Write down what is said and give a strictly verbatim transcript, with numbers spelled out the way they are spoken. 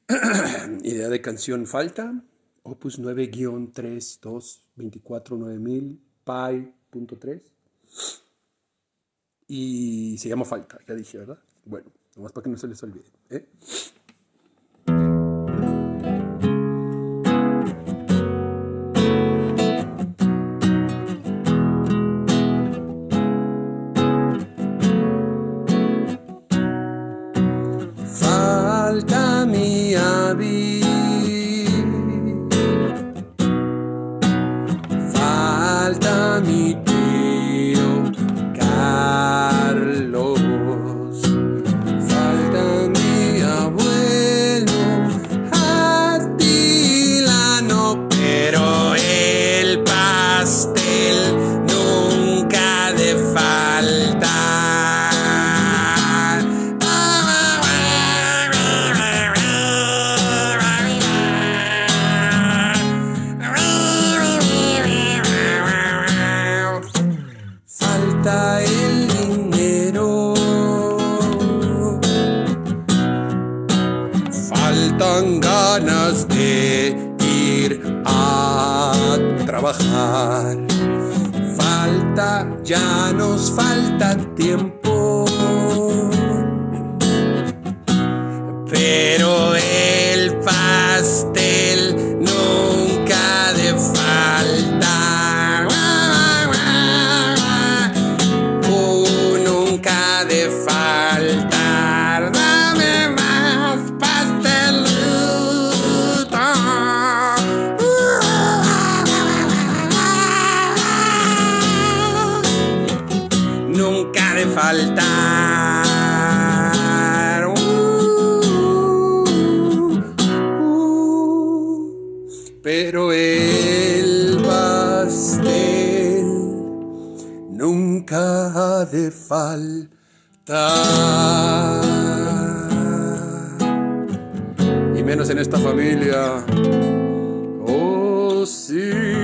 Idea de canción falta. Opus nueve tres dos veinticuatro nueve mil Pi punto tres. Y se llama Falta, ya dije, ¿verdad? Bueno, nomás para que no se les olvide. ¿eh? Falta mi avi, falta mi tío Carlos, falta mi abuelo Artilano, pero el pastel nunca ha de faltar. Falta el dinero, faltan ganas de ir a trabajar, falta, ya nos falta tiempo, pero el pastel nunca ha de faltar. De faltar, dame más pastelito. Nunca de faltar. Uh, uh, pero el pastel nunca ha de faltar. Y menos en esta familia. Oh, sí.